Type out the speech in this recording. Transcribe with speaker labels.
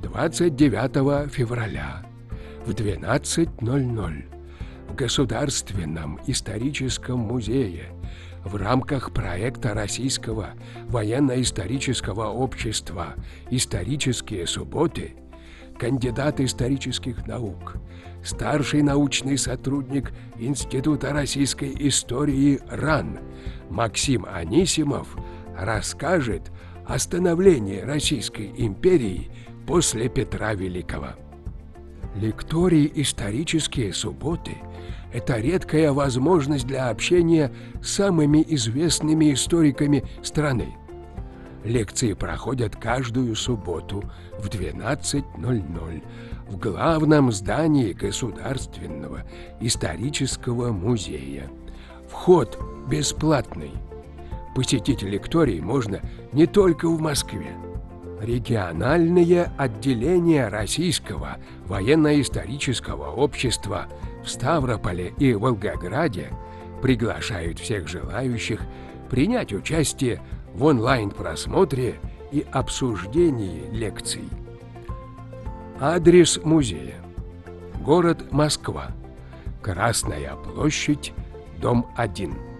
Speaker 1: 29 февраля в 12:00 в Государственном историческом музее в рамках проекта Российского военно-исторического общества «Исторические субботы» кандидат исторических наук, старший научный сотрудник Института российской истории РАН Максим Анисимов расскажет о становлении Российской империи после Петра Великого. Лекторий «Исторические субботы» — это редкая возможность для общения с самыми известными историками страны. Лекции проходят каждую субботу в 12:00 в главном здании Государственного исторического музея. Вход бесплатный. Посетить лекторий можно не только в Москве. Региональные отделения Российского военно-исторического общества в Ставрополе и Волгограде приглашают всех желающих принять участие в онлайн-просмотре и обсуждении лекций. Адрес музея: город Москва, Красная площадь, дом 1.